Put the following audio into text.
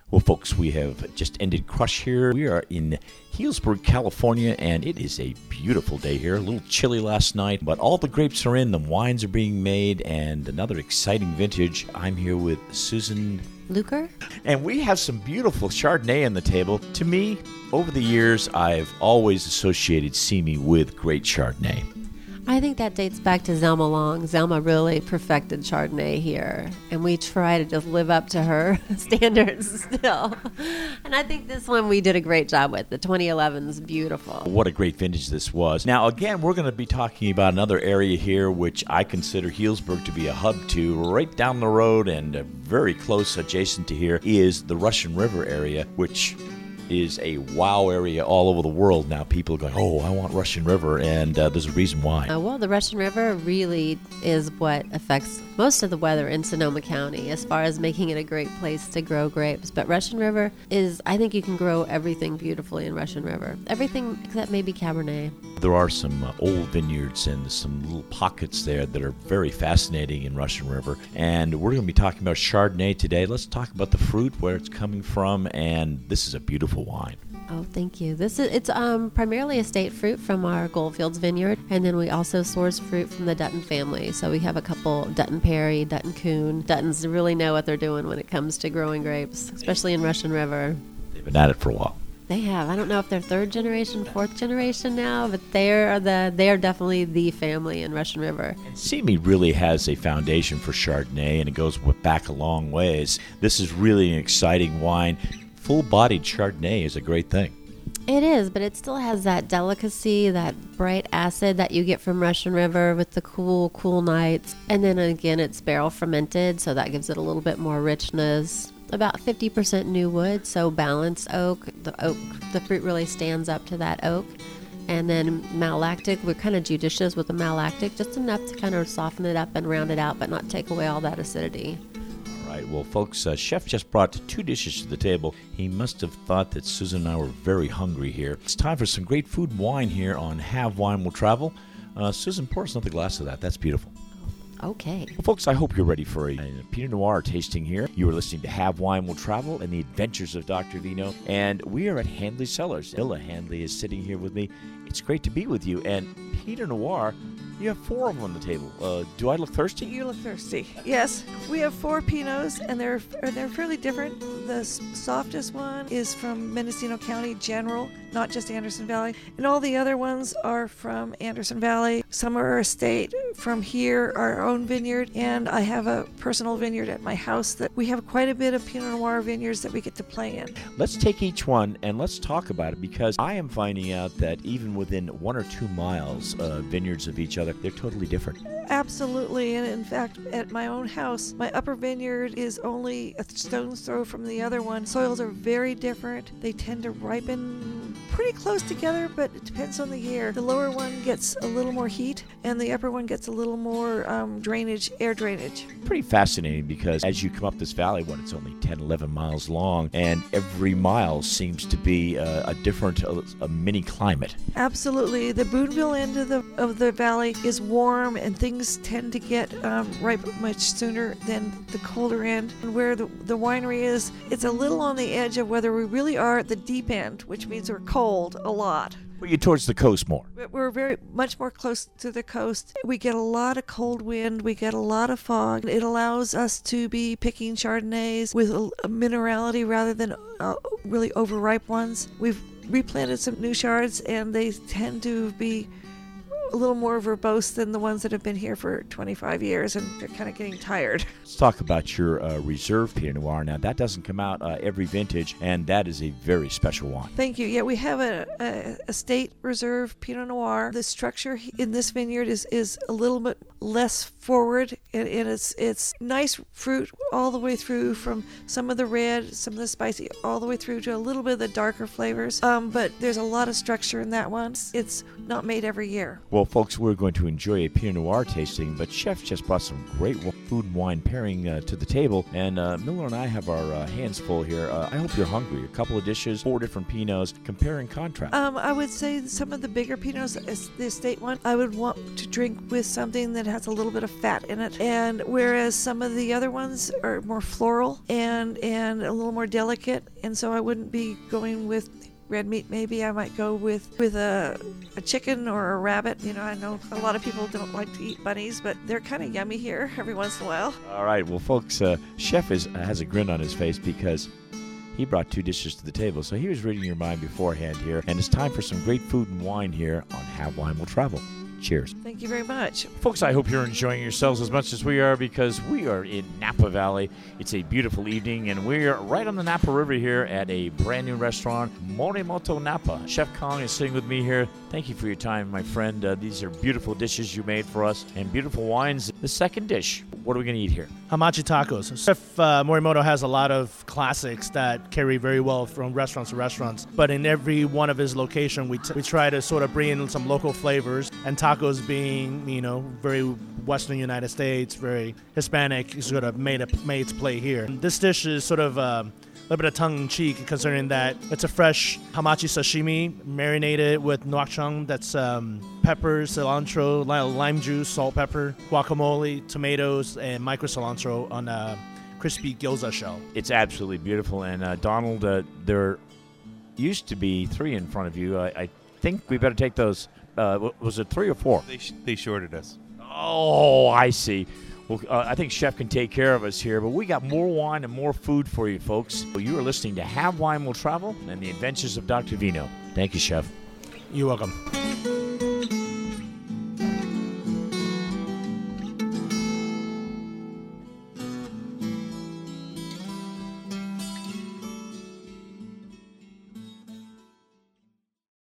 Well, folks, we have just ended Crush here. We are in Healdsburg, California, and it is a beautiful day here. A little chilly last night, but all the grapes are in, the wines are being made, and another exciting vintage. I'm here with Susan Luker. And we have some beautiful Chardonnay on the table. To me, over the years, I've always associated Simi with great Chardonnay. I think that dates back to Zelma Long. Zelma really perfected Chardonnay here, and we try to just live up to her standards still. And I think this one we did a great job with. The 2011 is beautiful. What a great vintage this was. Now, again, we're going to be talking about another area here which I consider Healdsburg to be a hub to. Right down the road and very close adjacent to here is the Russian River area, which is a wow area all over the world now. People are going, oh, I want Russian River, and there's a reason why. Well, the Russian River really is what affects most of the weather in Sonoma County as far as making it a great place to grow grapes. But Russian River is, I think you can grow everything beautifully in Russian River. Everything except maybe Cabernet. There are some old vineyards and some little pockets there that are very fascinating in Russian River. And we're going to be talking about Chardonnay today. Let's talk about the fruit, where it's coming from, and this is a beautiful wine. Oh, thank you. It's primarily estate fruit from our Goldfields vineyard, and then we also source fruit from the Dutton family. So we have a couple, Dutton Perry, Dutton Coon. Duttons really know what they're doing when it comes to growing grapes, especially in Russian River. They've been at it for a while. They have. I don't know if they're third generation, fourth generation now, but they are definitely the family in Russian River. And Simi really has a foundation for Chardonnay, and it goes back a long ways. This is really an exciting wine. Full-bodied Chardonnay is a great thing. It is, but it still has that delicacy, that bright acid that you get from Russian River with the cool nights. And then again, it's barrel fermented, so that gives it a little bit more richness. About 50% new wood, so balanced oak. The fruit really stands up to that oak. And then malolactic, we're kind of judicious with the malolactic, just enough to kind of soften it up and round it out, but not take away all that acidity. All right, well, folks, Chef just brought 2 dishes to the table. He must have thought that Susan and I were very hungry here. It's time for some great food and wine here on Have Wine Will Travel. Susan, pour us another glass of that. That's beautiful. Okay. Well, folks, I hope you're ready for a Pinot Noir tasting here. You are listening to Have Wine Will Travel and the Adventures of Dr. Vino, and we are at Handley Cellars. Hilla Handley is sitting here with me. It's great to be with you, and Pinot Noir, you have 4 of them on the table. Do I look thirsty? You look thirsty. Yes, we have 4 Pinots, and they're fairly different. The softest one is from Mendocino County General, not just Anderson Valley, and all the other ones are from Anderson Valley. Some are estate from here, our own vineyard, and I have a personal vineyard at my house that we have quite a bit of Pinot Noir vineyards that we get to play in. Let's take each one and let's talk about it, because I am finding out that even within 1 or 2 miles, vineyards of each other, they're totally different. Absolutely, and in fact, at my own house, my upper vineyard is only a stone's throw from the other one. Soils are very different. They tend to ripen pretty close together, but it depends on the year. The lower one gets a little more heat, and the upper one gets a little more air drainage. Pretty fascinating, because as you come up this valley, it's only 10, 11 miles long, and every mile seems to be a different mini climate. Absolutely. The Boonville end of the valley is warm, and things tend to get ripe much sooner than the colder end. And where the winery is, it's a little on the edge of whether we really are at the deep end, which means we're cold a lot. Well, you're towards the coast more. We're very much more close to the coast. We get a lot of cold wind. We get a lot of fog. It allows us to be picking Chardonnays with a minerality rather than really overripe ones. We've replanted some new Chards, and they tend to be a little more verbose than the ones that have been here for 25 years, and they're kind of getting tired. Let's talk about your reserve Pinot Noir. Now, that doesn't come out every vintage, and that is a very special wine. Thank you. Yeah, we have a state reserve Pinot Noir. The structure in this vineyard is a little bit less forward, and it's nice fruit all the way through, from some of the red, some of the spicy, all the way through to a little bit of the darker flavors. But there's a lot of structure in that one. It's not made every year. Well, folks, we're going to enjoy a Pinot Noir tasting, but Chef just brought some great food and wine pairing to the table, and Miller and I have our hands full here. I hope you're hungry. A couple of dishes, 4 different Pinots, compare and contrast. I would say some of the bigger Pinots, the estate one, I would want to drink with something that has a little bit of fat in it. And whereas some of the other ones are more floral and a little more delicate, and so I wouldn't be going with red meat. Maybe I might go with a chicken or a rabbit. You know, I know a lot of people don't like to eat bunnies, but they're kind of yummy here every once in a while. All right, well, folks, Chef has a grin on his face because he brought 2 dishes to the table, so he was reading your mind beforehand here, and it's time for some great food and wine here on Have Wine Will Travel. Cheers. Thank you very much. Folks, I hope you're enjoying yourselves as much as we are, because we are in Napa Valley. It's a beautiful evening, and we're right on the Napa River here at a brand new restaurant, Morimoto Napa. Chef Kong is sitting with me here. Thank you for your time, my friend. These are beautiful dishes you made for us and beautiful wines. The second dish, what are we going to eat here? Hamachi tacos. Chef Morimoto has a lot of classics that carry very well from restaurants to restaurants, but in every one of his locations, we try to sort of bring in some local flavors, and tacos being, you know, very Western United States, very Hispanic, sort of made its play here. This dish is sort of a little bit of tongue-in-cheek, considering that it's a fresh hamachi sashimi marinated with nuochang, that's peppers, cilantro, lime juice, salt, pepper, guacamole, tomatoes, and micro cilantro on a crispy gyoza shell. It's absolutely beautiful, and Donald, there used to be 3 in front of you. I think we better take those. Was it 3 or 4? They shorted us. Oh, I see. Well, I think Chef can take care of us here, but we got more wine and more food for you, folks. You are listening to Have Wine Will Travel and the Adventures of Dr. Vino. Thank you, Chef. You're welcome.